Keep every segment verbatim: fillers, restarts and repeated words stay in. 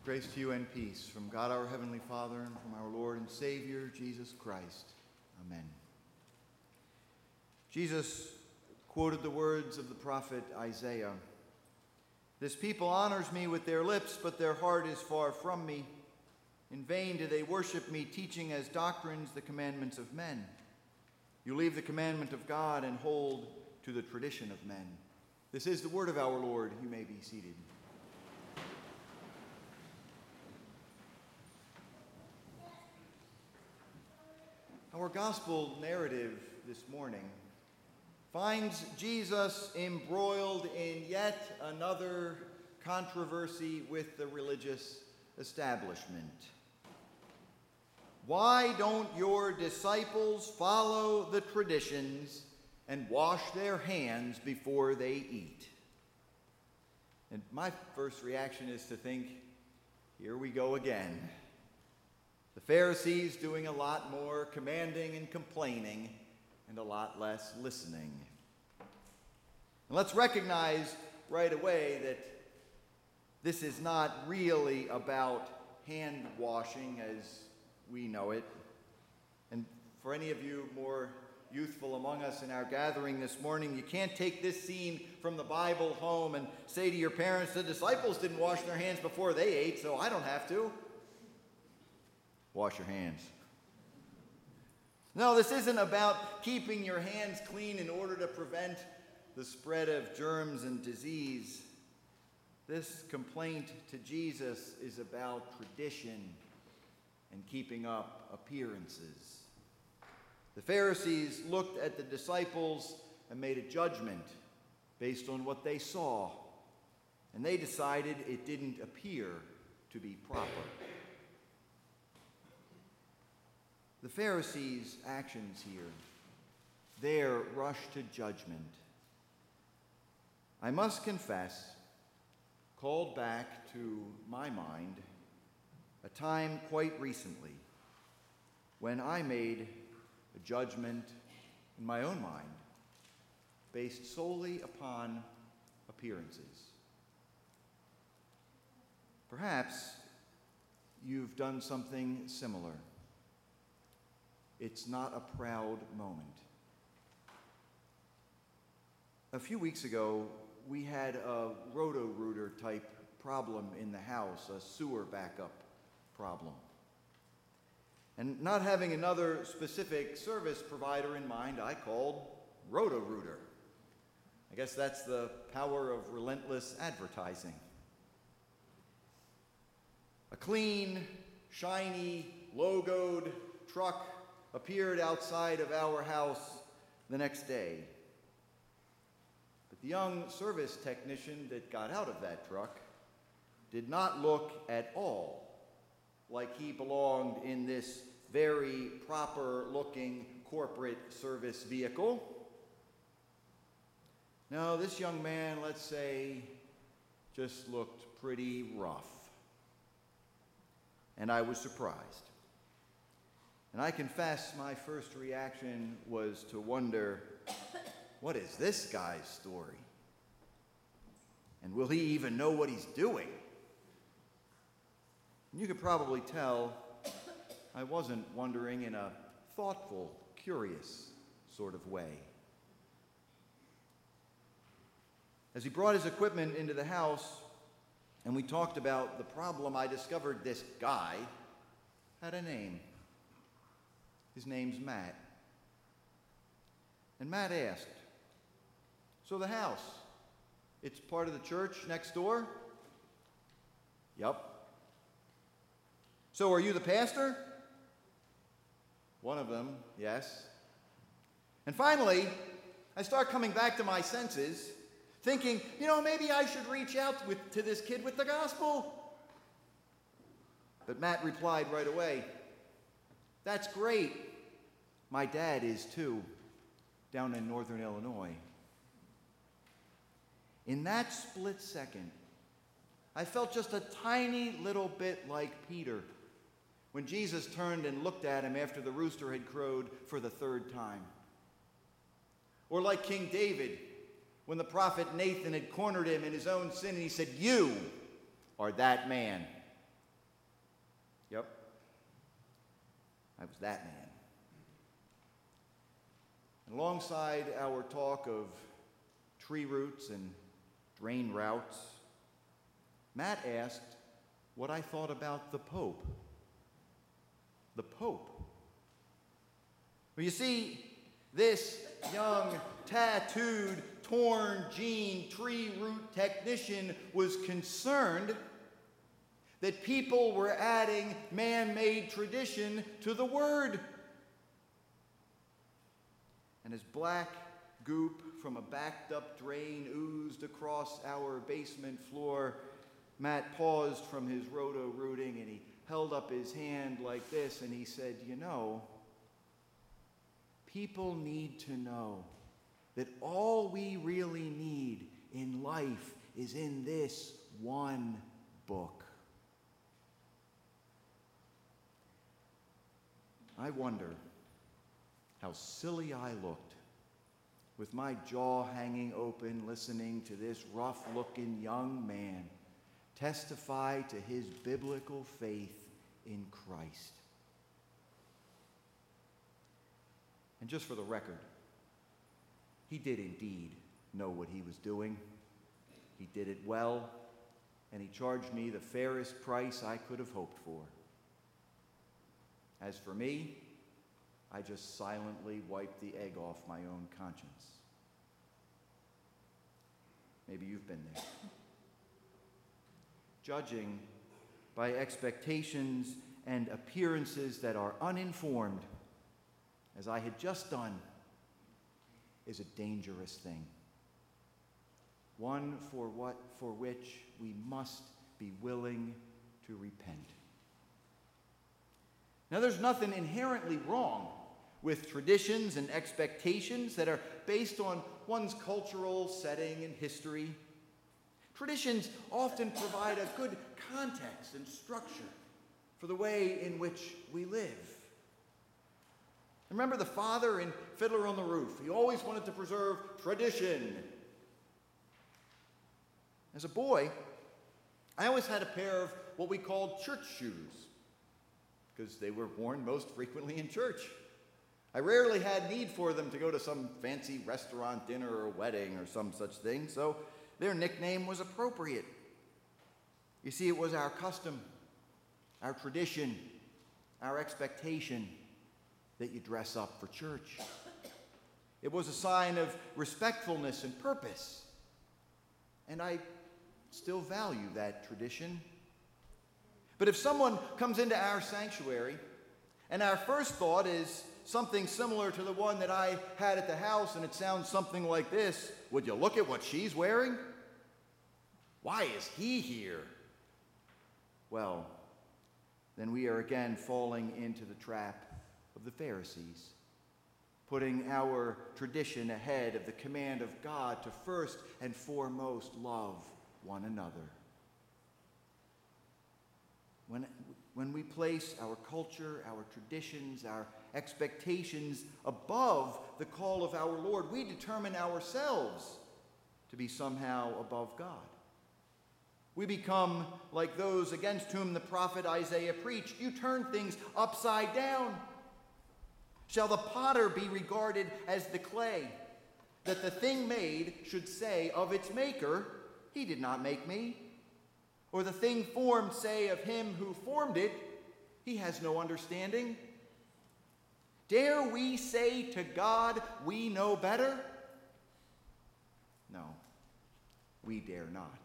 Grace to you and peace from God our Heavenly Father and from our Lord and Savior, Jesus Christ. Amen. Jesus quoted the words of the prophet Isaiah. This people honors me with their lips, but their heart is far from me. In vain do they worship me, teaching as doctrines the commandments of men. You leave the commandment of God and hold to the tradition of men. This is the word of our Lord. You may be seated. Our gospel narrative this morning finds Jesus embroiled in yet another controversy with the religious establishment. Why don't your disciples follow the traditions and wash their hands before they eat? And my first reaction is to think, here we go again. The Pharisees doing a lot more commanding and complaining and a lot less listening. And let's recognize right away that this is not really about hand washing as we know it. And for any of you more youthful among us in our gathering this morning, you can't take this scene from the Bible home and say to your parents, the disciples didn't wash their hands before they ate, so I don't have to. Wash your hands. No, this isn't about keeping your hands clean in order to prevent the spread of germs and disease. This complaint to Jesus is about tradition and keeping up appearances. The Pharisees looked at the disciples and made a judgment based on what they saw, and they decided it didn't appear to be proper. The Pharisees' actions here, their rush to judgment, I must confess, called back to my mind a time quite recently when I made a judgment in my own mind based solely upon appearances. Perhaps you've done something similar. It's not a proud moment. A few weeks ago, we had a Roto-Rooter type problem in the house, a sewer backup problem. And not having another specific service provider in mind, I called Roto-Rooter. I guess that's the power of relentless advertising. A clean, shiny, logoed truck appeared outside of our house the next day. But the young service technician that got out of that truck did not look at all like he belonged in this very proper-looking corporate service vehicle. No, this young man, let's say, just looked pretty rough. And I was surprised. And I confess my first reaction was to wonder, what is this guy's story? And will he even know what he's doing? And you could probably tell I wasn't wondering in a thoughtful, curious sort of way. As he brought his equipment into the house and we talked about the problem, I discovered this guy had a name. His name's Matt. And Matt asked, so the house, it's part of the church next door? Yup. So are you the pastor? One of them, yes. And finally, I start coming back to my senses, thinking, you know, maybe I should reach out with, to this kid with the gospel. But Matt replied right away, that's great. My dad is too, down in northern Illinois. In that split second, I felt just a tiny little bit like Peter when Jesus turned and looked at him after the rooster had crowed for the third time. Or like King David when the prophet Nathan had cornered him in his own sin and he said, you are that man. Yep, I was that man. And alongside our talk of tree roots and drain routes, Matt asked what I thought about the Pope. The Pope. Well, you see, this young, tattooed, torn jean tree root technician was concerned that people were adding man-made tradition to the word. And as black goop from a backed-up drain oozed across our basement floor, Matt paused from his roto-rooting and he held up his hand like this and he said, you know, people need to know that all we really need in life is in this one book. I wonder how silly I looked with my jaw hanging open listening to this rough-looking young man testify to his biblical faith in Christ. And just for the record, he did indeed know what he was doing. He did it well, and he charged me the fairest price I could have hoped for. As for me, I just silently wiped the egg off my own conscience. Maybe you've been there. Judging by expectations and appearances that are uninformed, as I had just done, is a dangerous thing. One for what for which we must be willing to repent. Now, there's nothing inherently wrong with traditions and expectations that are based on one's cultural setting and history. Traditions often provide a good context and structure for the way in which we live. Remember the father in Fiddler on the Roof? He always wanted to preserve tradition. As a boy, I always had a pair of what we called church shoes because they were worn most frequently in church. I rarely had need for them to go to some fancy restaurant dinner or wedding or some such thing, so their nickname was appropriate. You see, it was our custom, our tradition, our expectation that you dress up for church. It was a sign of respectfulness and purpose. And I still value that tradition. But if someone comes into our sanctuary and our first thought is something similar to the one that I had at the house and it sounds something like this, would you look at what she's wearing? Why is he here? Well, then we are again falling into the trap of the Pharisees, putting our tradition ahead of the command of God to first and foremost love one another. When, when we place our culture, our traditions, our expectations above the call of our Lord, we determine ourselves to be somehow above God. We become like those against whom the prophet Isaiah preached. You turn things upside down. Shall the potter be regarded as the clay, that the thing made should say of its maker, he did not make me? Or the thing formed say of him who formed it, he has no understanding? Dare we say to God, we know better? No, we dare not.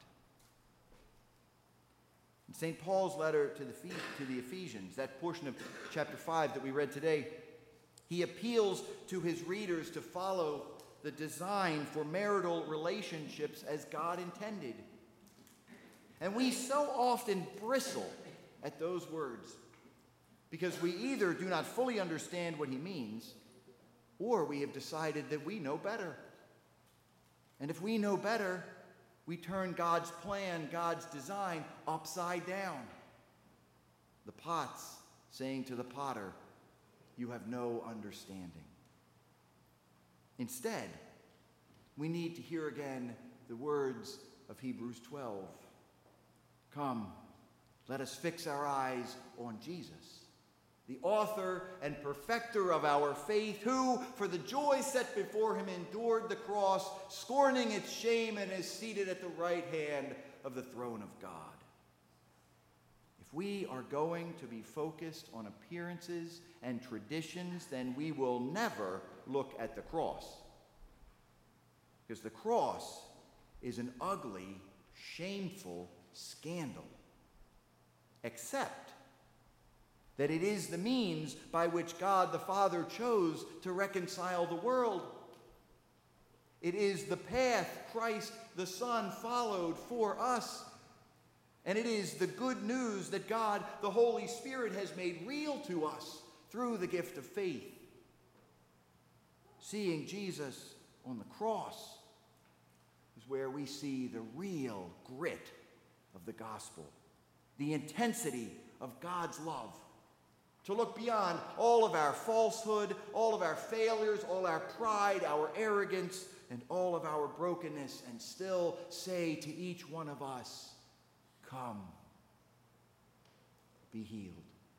In Saint Paul's letter to the, to the Ephesians, that portion of chapter five that we read today, he appeals to his readers to follow the design for marital relationships as God intended. And we so often bristle at those words because we either do not fully understand what he means or we have decided that we know better. And if we know better, we turn God's plan, God's design upside down. The pots saying to the potter, you have no understanding. Instead, we need to hear again the words of Hebrews twelve. Come, let us fix our eyes on Jesus, the author and perfecter of our faith, who, for the joy set before him, endured the cross, scorning its shame, and is seated at the right hand of the throne of God. If we are going to be focused on appearances and traditions, then we will never look at the cross. Because the cross is an ugly, shameful scandal. Except that it is the means by which God the Father chose to reconcile the world. It is the path Christ the Son followed for us. And it is the good news that God the Holy Spirit has made real to us through the gift of faith. Seeing Jesus on the cross is where we see the real grit of the gospel, the intensity of God's love. To look beyond all of our falsehood, all of our failures, all our pride, our arrogance, and all of our brokenness, and still say to each one of us, "Come, be healed."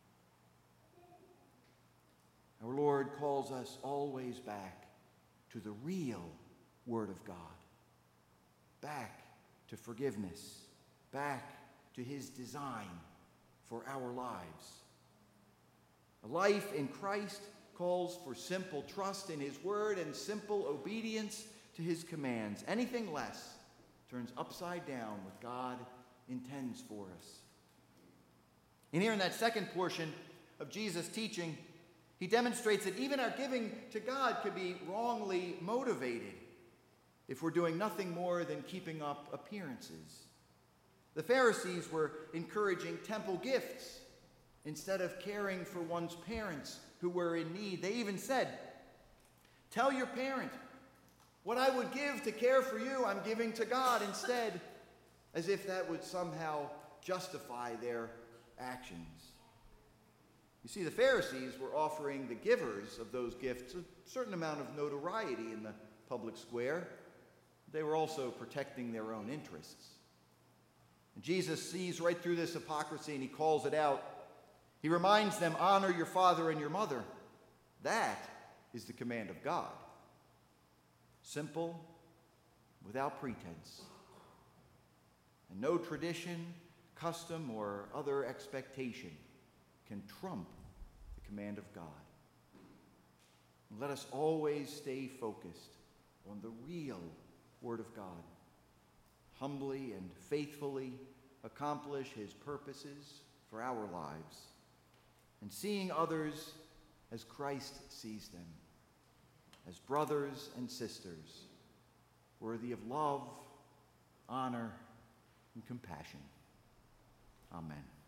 Our Lord calls us always back to the real Word of God, back to forgiveness, back to his design for our lives. A life in Christ calls for simple trust in his word and simple obedience to his commands. Anything less turns upside down what God intends for us. And here in that second portion of Jesus' teaching, he demonstrates that even our giving to God could be wrongly motivated if we're doing nothing more than keeping up appearances. The Pharisees were encouraging temple gifts instead of caring for one's parents who were in need. They even said, "Tell your parent, what I would give to care for you, I'm giving to God instead," as if that would somehow justify their actions. You see, the Pharisees were offering the givers of those gifts a certain amount of notoriety in the public square. They were also protecting their own interests. And Jesus sees right through this hypocrisy and he calls it out. He reminds them, "Honor your father and your mother." That is the command of God. Simple, without pretense. And no tradition, custom, or other expectation can trump the command of God. And let us always stay focused on the real Word of God. Humbly and faithfully accomplish his purposes for our lives, and seeing others as Christ sees them, as brothers and sisters, worthy of love, honor, and compassion. Amen.